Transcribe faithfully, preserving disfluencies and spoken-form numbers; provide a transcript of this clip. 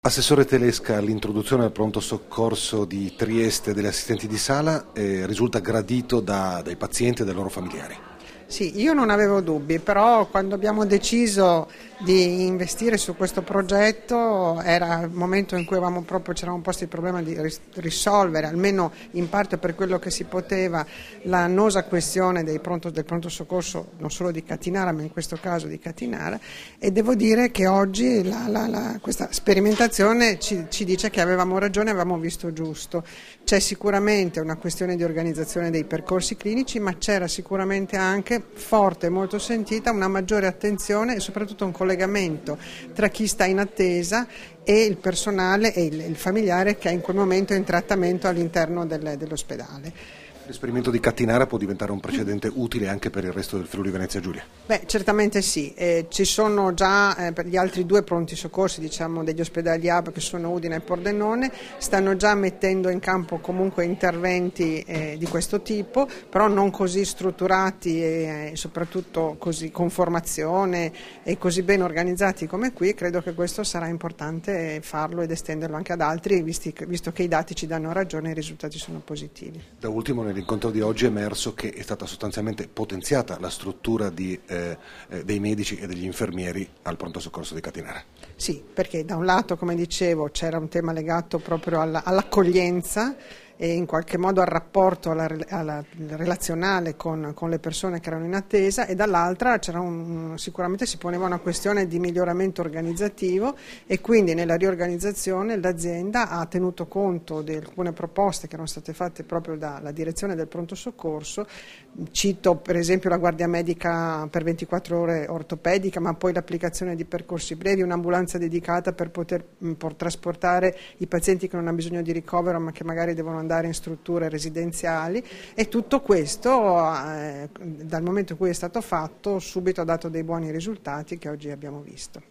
Assessore Telesca, l'introduzione al pronto soccorso di Trieste delle assistenti di sala eh, risulta gradito da, dai pazienti e dai loro familiari. Sì, io non avevo dubbi, però quando abbiamo deciso di investire su questo progetto era il momento in cui avevamo proprio, ci eravamo posti il problema di risolvere, almeno in parte per quello che si poteva, la annosa questione dei pronto, del pronto soccorso non solo di Catinara, ma in questo caso di Catinara, e devo dire che oggi la, la, la, questa sperimentazione ci, ci dice che avevamo ragione, avevamo visto giusto. C'è sicuramente una questione di organizzazione dei percorsi clinici, ma c'era sicuramente anche forte e molto sentita una maggiore attenzione e soprattutto un collegamento tra chi sta in attesa e il personale e il, il familiare che è in quel momento in trattamento all'interno del, dell'ospedale. L'esperimento di Catinara può diventare un precedente utile anche per il resto del Friuli Venezia Giulia? Beh, certamente sì, eh, ci sono già eh, per gli altri due pronti soccorsi, diciamo, degli ospedali hub che sono Udine e Pordenone, stanno già mettendo in campo comunque interventi eh, di questo tipo, però non così strutturati e eh, soprattutto così con formazione e così ben organizzati come qui. Credo che questo sarà importante farlo ed estenderlo anche ad altri, visti, visto che i dati ci danno ragione e i risultati sono positivi. Da ultimo, nell'incontro di oggi è emerso che è stata sostanzialmente potenziata la struttura di, eh, eh, dei medici e degli infermieri al pronto soccorso di Catinara. Sì, perché da un lato, come dicevo, c'era un tema legato proprio alla, all'accoglienza e in qualche modo al rapporto alla, alla, relazionale con, con le persone che erano in attesa, e dall'altra c'era un, sicuramente si poneva una questione di miglioramento organizzativo, e quindi nella riorganizzazione l'azienda ha tenuto conto di alcune proposte che erano state fatte proprio dalla direzione del pronto soccorso. Cito per esempio la guardia medica per ventiquattro ore ortopedica, ma poi l'applicazione di percorsi brevi, un'ambulanza dedicata per poter per trasportare i pazienti che non hanno bisogno di ricovero ma che magari devono andare in strutture residenziali, e tutto questo eh, dal momento in cui è stato fatto subito ha dato dei buoni risultati che oggi abbiamo visto.